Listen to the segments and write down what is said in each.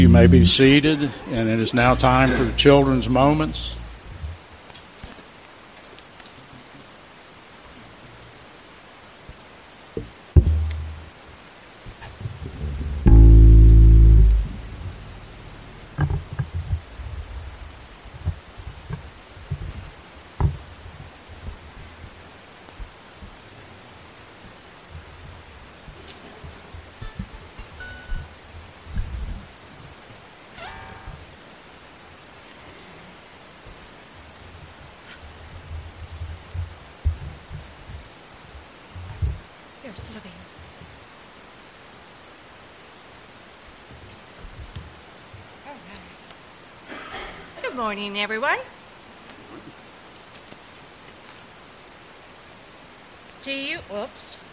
You may be seated, and it is now time for the children's moments. Good morning, everyone. Do you know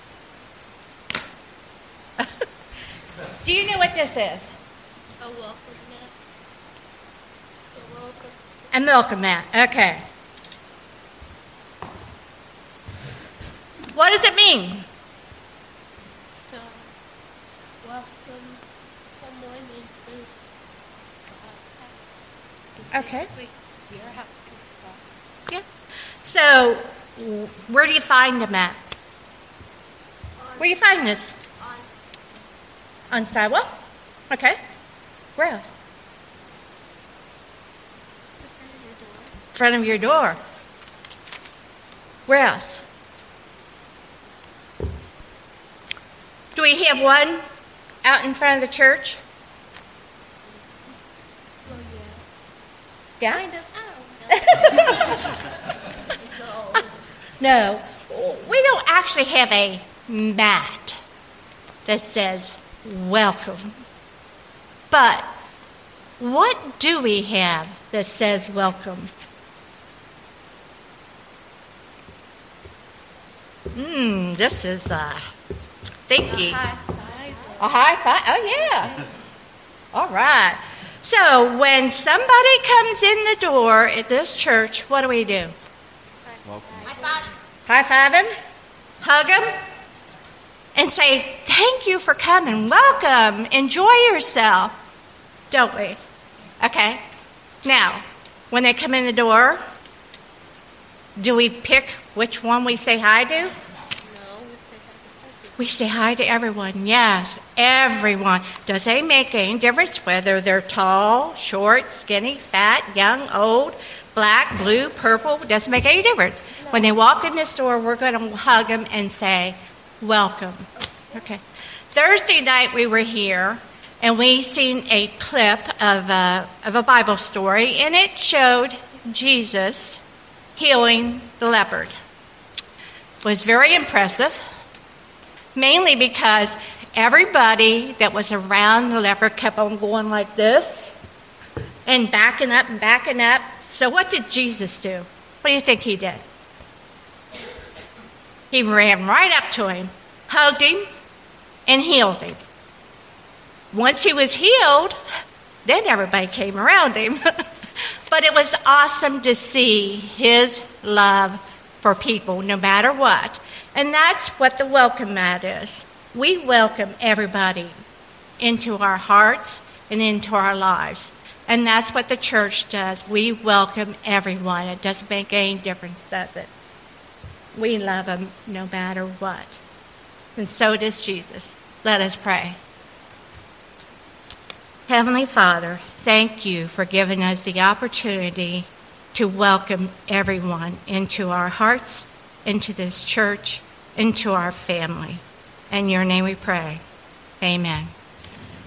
what this is? A welcome mat. A welcome mat. Okay. What does it mean? Welcome someone into God's house. Okay. Your house. Yeah. So, where do you find them at? Where do you find this? On sidewalk? Okay. Where else? Front of your door. Where else? Do we have one out in front of the church? Well, Yeah? Kind of. I don't know. No. We don't actually have a mat that says welcome. But what do we have that says welcome? This is thinky. A high five. A high five? Oh, yeah. All right. So when somebody comes in the door at this church, what do we do? High five. High five him, hug him, and say, thank you for coming. Welcome. Enjoy yourself. Don't we? Okay. Now, when they come in the door, do we pick which one we say hi to? No, We say hi to everyone. Yes, everyone. Does it make any difference whether they're tall, short, skinny, fat, young, old, black, blue, purple? Doesn't make any difference. When they walk in this door, we're going to hug them and say, welcome. Okay. Thursday night we were here, and we seen a clip of a Bible story, and it showed Jesus healing the leopard. It was very impressive, mainly because everybody that was around the leopard kept on going like this and backing up and backing up. So what did Jesus do? What do you think he did? He ran right up to him, hugged him, and healed him. Once he was healed, then everybody came around him. But it was awesome to see his love for people, no matter what. And that's what the welcome mat is. We welcome everybody into our hearts and into our lives. And that's what the church does. We welcome everyone. It doesn't make any difference, does it? We love them no matter what. And so does Jesus. Let us pray. Heavenly Father, thank you for giving us the opportunity to welcome everyone into our hearts, into this church, into our family. In your name we pray. Amen.